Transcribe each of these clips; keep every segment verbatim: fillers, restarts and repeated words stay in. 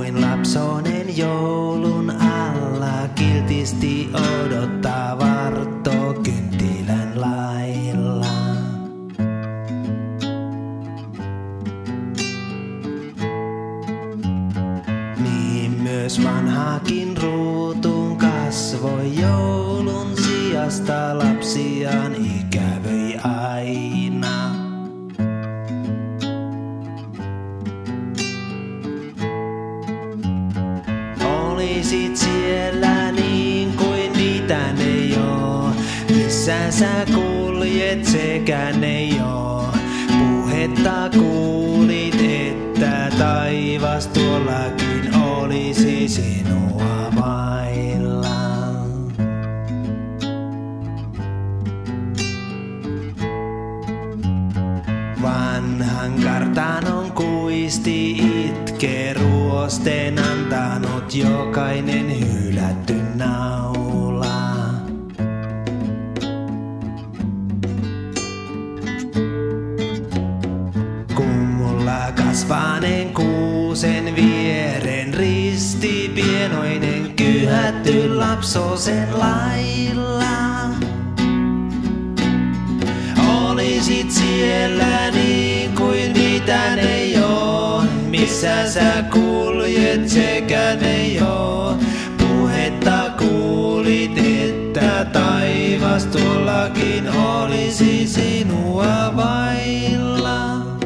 kuin lapsonen joulun alla kiltisti odottaa vartto kynttilän lailla. Niin myös vanhakin ruutuun kasvoi joulun sijasta lapsiaan ikävöi aina. Olisit siellä niin kuin mitään ei oo, missä sä kuljet sekään ei oo. Puhetta kuulit, että taivas tuollakin olisi sinua vailla. Vanhan kartanon kuisti itkee ruosten antanut jokainen hylätty naula. Kummulla kasvaneen kuusen vieren risti pienoinen kyhätty lapsosen lailla. Olisit siellä niin kuin mitään ei oo, missä sä kuljet sekään ei oo. Puhetta kuulit, että taivas tuollakin olisi sinua vailla.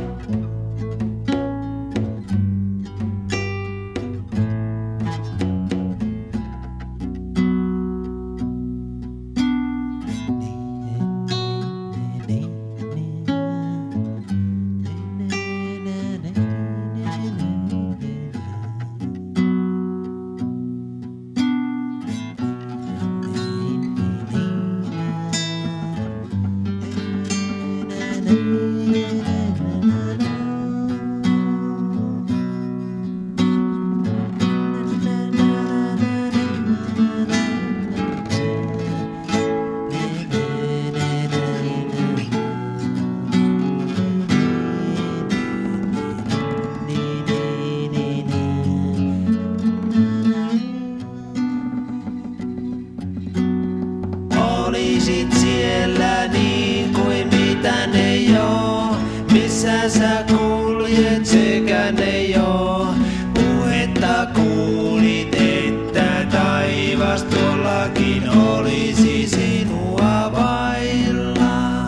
Olisit siellä niin kuin mitään ei oo, missä sä kuljet sekään ei oo. Puhetta kuulit, että taivas tuollakin olisi sinua vailla.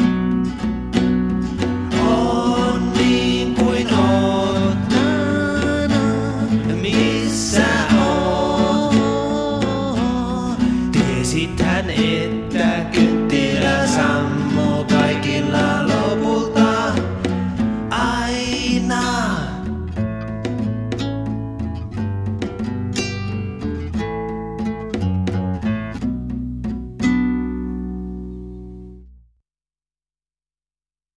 On niin kuin oot, missä oot. Tiesithän että